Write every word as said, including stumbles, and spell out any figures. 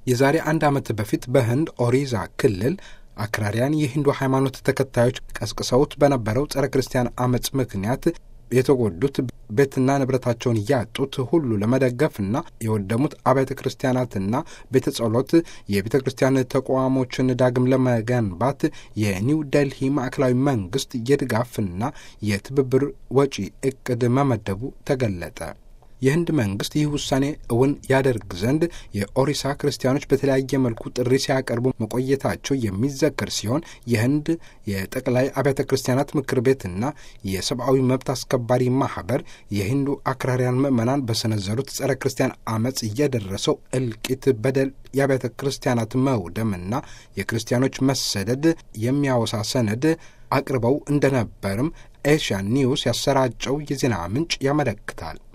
የዛሬ አንድ ዓመት በፊት በህንድ ኦሪዛ ክልል አክራሪያን የሂንዱ ሃይማኖት ተከታዮች ቀስቅሰውት በነበረው ጸረ ክርስቲያን አመጽ ምክንያት የተጎዱት ቤትና ንብረታቸውን ያጡት ሁሉ ለመደገፍና የወደሙት አብያተ ክርስቲያናትና ቤተ ጸሎት የቤተ ክርስቲያን ተቋሞችን ዳግም ለመገንባት የኒው ዴልሂ ማዕከላዊ መንግስት የድጋፍና የትብብር ወጪ እቅድ መመደቡ ተገለጠ። የህንድ መንግስት ይህ ውሳኔ እውን ያደርግ ዘንድ የኦሪሳ ክርስቲያኖች በተለያየ መልኩ ጥሪ ሲያቀርቡ መቆየታቸው የሚዘከር ሲሆን የህንድ የጠቅላይ አብያተ ክርስቲያናት ምክር ቤትና የሰብአዊ መብት አስከባሪ ማህበር የሂንዱ አክራሪያን ምዕመናን በሰነዘሩት ጸረ ክርስቲያን አመጽ እየደረሰው እልቂት፣ በደል፣ የአብያተ ክርስቲያናት መውደምና የክርስቲያኖች መሰደድ የሚያወሳ ሰነድ አቅርበው እንደነበርም ኤሽያ ኒውስ ያሰራጨው የዜና ምንጭ ያመለክታል።